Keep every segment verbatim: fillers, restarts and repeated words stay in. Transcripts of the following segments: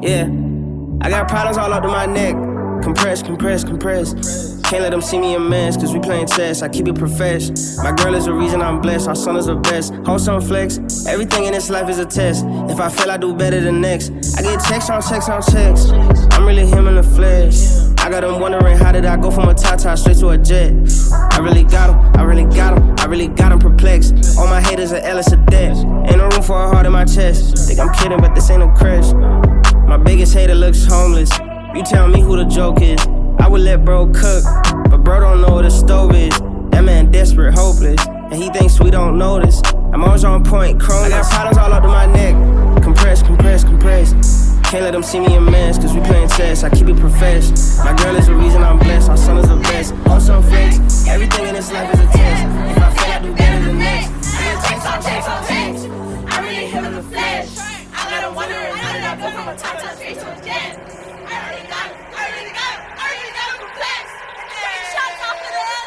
Yeah, I got problems all up to my neck. Compress, compress, compress. Can't let them see me in mess, cause we playing chess. I keep it profesh. My girl is the reason I'm blessed. Our son is the best. Wholesome flex. Everything in this life is a test. If I fail, I do better than next. I get checks on checks on checks. I'm really him in the flesh. I got them wondering how did I go from a Tata straight to a jet. I really got him, I really got him, I really got him perplexed. All my haters are Ellis a death. Ain't no room for a heart in my chest. Think I'm kidding, but this ain't a crash. My biggest hater looks homeless. You tell me who the joke is. I would let bro cook, but bro don't know what a stove is. That man desperate, hopeless, and he thinks we don't notice. I'm always on point, chrome. I got problems all up to my neck. Compress, compress, compress. Can't let them see me in mess, cause we playing chess. I keep it profesh. My girl is the reason I'm blessed. Our son is the best. Wholesome flex. Everything in this life is a test. If I fail, I do better than next. I get text on text on text. I really him in the flesh. I got him wondering how did I go from a top top straight to a jet. I already got it. I already got it. I already got him perplexed. Three shots off of this.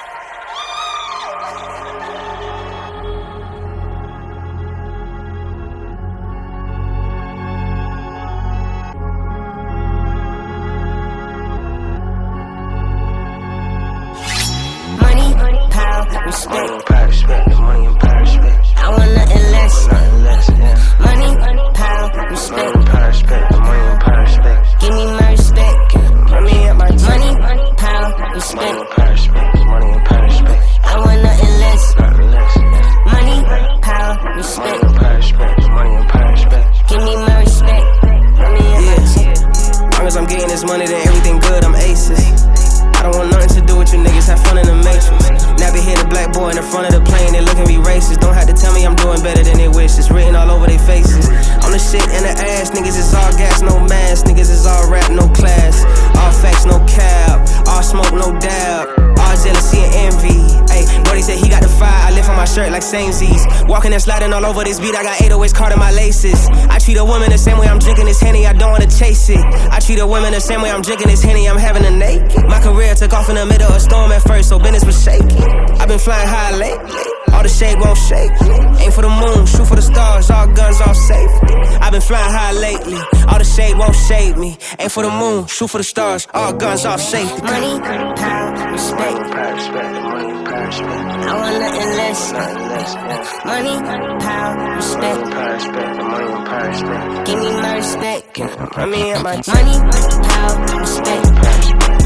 Money, power, respect. Money and power, respect. Money and power, respect. I want nothing less. Nothing less, yeah. Money, power, respect. Money and power, respect. Money and power, respect. Give me my respect. Put me at my Money, power, Money respect. and power, respect. Money and power, respect. I want nothing less. Nothing less, yeah. Money, power, Money respect. and power, respect. Money and power, respect. Give me my respect. Put me at my check. As long as I'm getting this money, then everything good, I'm aces. I don't want nothing to do with you niggas, have fun in the matrix. Nappy hit a black boy in the front of the plane, they look at me racist. Don't have to tell me I'm doing better than they wish, it's written all over their faces. I'm the shit in the ass, niggas is all gas, no mask. Niggas is all rap, no class. All facts, no cap. All smoke, no dab. All jealousy and envy. Ayy, Brody said he got the fire, I lift on my shirt like samesies. Walking and sliding all over this beat, I got eight oh eights caught in my laces. I treat a woman the same way I'm drinking this Henny, I don't wanna chase it. I treat a woman the same way I'm drinking this Henny, I'm having a naked. My career took off in the middle of a storm at first, so business was shaky. I've been flying high lately, all the shade won't shake. Aim for the moon, shoot for the stars, all guns, all safety. I've been flying high lately, all the shade won't shade me. Aim for the moon, shoot for the stars, all guns, all safety. Money, power, respect. Money and power, respect. Money and power, respect. I want nothing less. Nothing less, yeah. Money, power, Money respect. and power, respect. Money and power, respect. Give me my respect. Put me at my check. Money, power, respect. Power, respect.